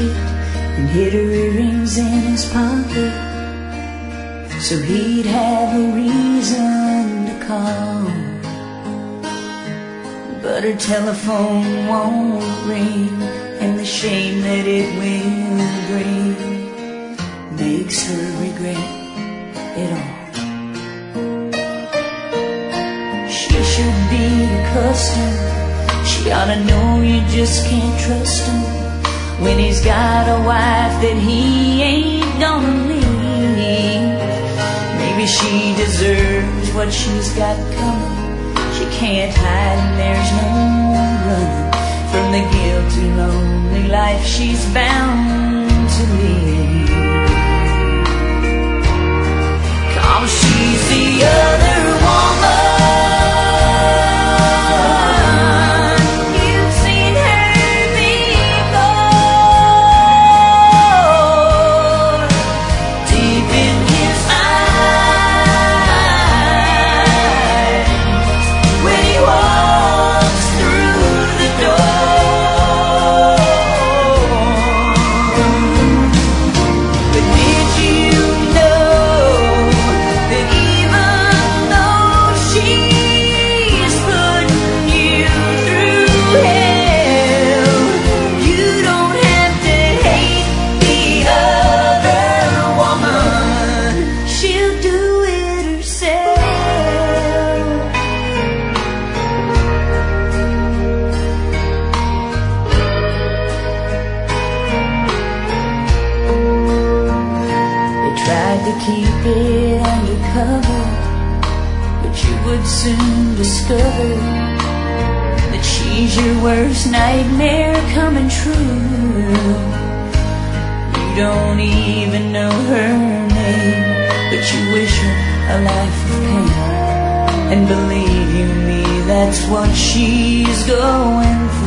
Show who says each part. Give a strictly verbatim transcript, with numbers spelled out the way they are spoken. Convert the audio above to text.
Speaker 1: jacket and hid her earrings in his pocket, so he'd have a reason to call. But her telephone won't ring, and the shame that it will bring makes her regret it all. She should be accustomed, she ought to know you just can't trust him when he's got a wife that he ain't gonna leave. Maybe she deserves what she's got coming. She can't hide and there's no running from the guilty, lonely life she's bound to live. 'Cause she's the other woman. You've seen her before, deep in his eyes when he walks through the door. But did you know that even though she's putting you through hell, you don't have to hate the other woman? She'll do it herself. They tried to keep it undercover, but you would soon discover that she's your worst nightmare coming true. You don't even know her name, but you wish her a life of pain. And believe you me, that's what she's going through.